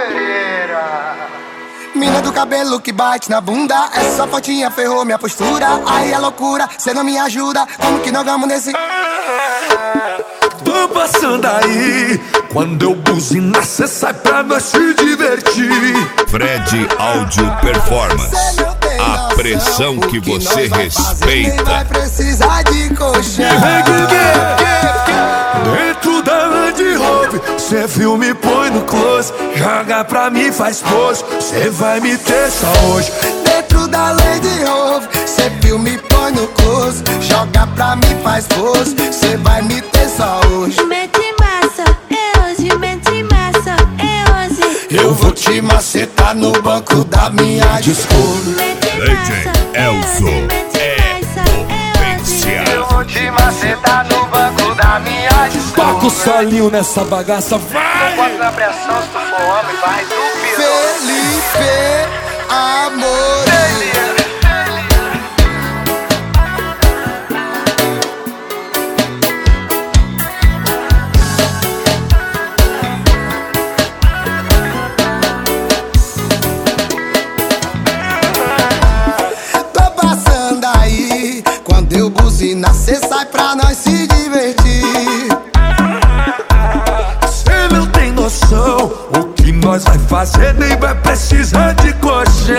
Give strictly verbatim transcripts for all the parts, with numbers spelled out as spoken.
Pereira. Mina do cabelo que bate na bunda, essa fotinha ferrou minha postura. Aí é loucura, cê não me ajuda, como que nós vamos nesse... Tô passando aí, quando eu buzinar cê sai pra nós se divertir. Fred Áudio Performance, a pressão que você respeita. Vai precisar de colchão. Dentro da Land Rover, cê filme põe no close, joga pra mim faz pose, cê vai me ter só hoje. Dentro da Land Rover, cê filme põe no close, joga pra mim faz pose, cê vai me ter só hoje. Mete massa, é hoje, mete massa, é hoje. Eu vou te macetar no banco da minha Discovery. Mete D J massa, Elzo é potência. Eu vou te macetar no banco da minha Discovery. Toca o solinho nessa bagaça, vai! Bota na pressão, se tu for homem, vai do pior. Felipe Amor. Tô passando aí, quando eu buzina, cê sai pra nós se divertir. Cê não tem noção, o que nós vai fazer nem vai precisar de colchão.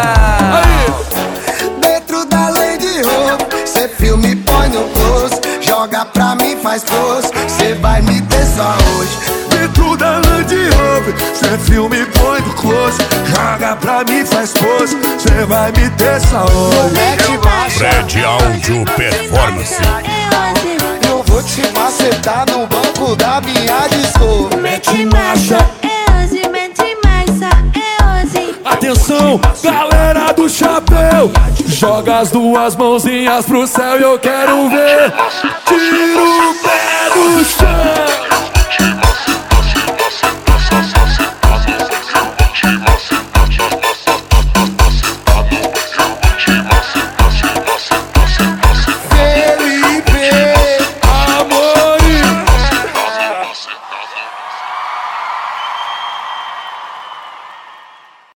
Dentro da Land Rover, cê filme põe no close, joga pra mim faz pose, cê vai me ter só hoje. Dentro da Land Rover, cê filme põe no close, joga pra mim faz pose, cê vai me ter só hoje. Mete baixa, Fred Áudio Performance. eu vou te macetar no banco da minha Discovery. Mete massa, é hoje, mete massa, é hoje. Atenção, galera do chapéu, joga as duas mãozinhas pro céu e eu quero ver. Tira o pé do chão.